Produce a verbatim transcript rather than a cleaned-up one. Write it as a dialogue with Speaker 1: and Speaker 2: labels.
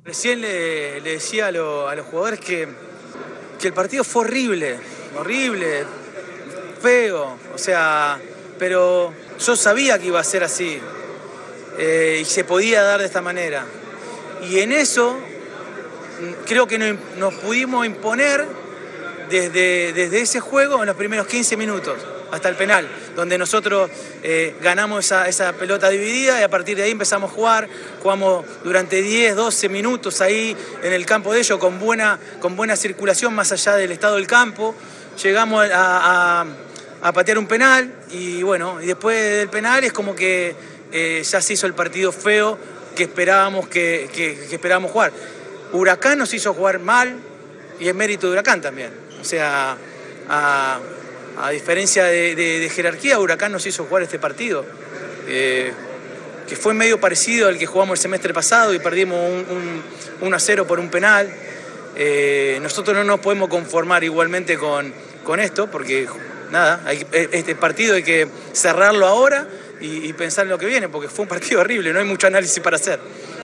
Speaker 1: Recién le, le decía a, lo, a los jugadores que, que el partido fue horrible, horrible, feo, o sea, pero yo sabía que iba a ser así eh, y se podía dar de esta manera. Y en eso creo que nos, nos pudimos imponer desde, desde ese juego en los primeros quince minutos hasta el penal, donde nosotros eh, ganamos esa, esa pelota dividida y a partir de ahí empezamos a jugar, jugamos durante diez, doce minutos ahí en el campo de ellos con buena, con buena circulación más allá del estado del campo, llegamos a, a, a patear un penal y bueno, y después del penal es como que eh, ya se hizo el partido feo que esperábamos, que, que, que esperábamos jugar. Huracán nos hizo jugar mal y es mérito de Huracán también, o sea, a... A diferencia de, de, de jerarquía, Huracán nos hizo jugar este partido, eh, que fue medio parecido al que jugamos el semestre pasado y perdimos un, un uno a cero por un penal. Eh, nosotros no nos podemos conformar igualmente con, con esto, porque nada, hay, este partido hay que cerrarlo ahora y, y pensar en lo que viene, porque fue un partido horrible, no hay mucho análisis para hacer.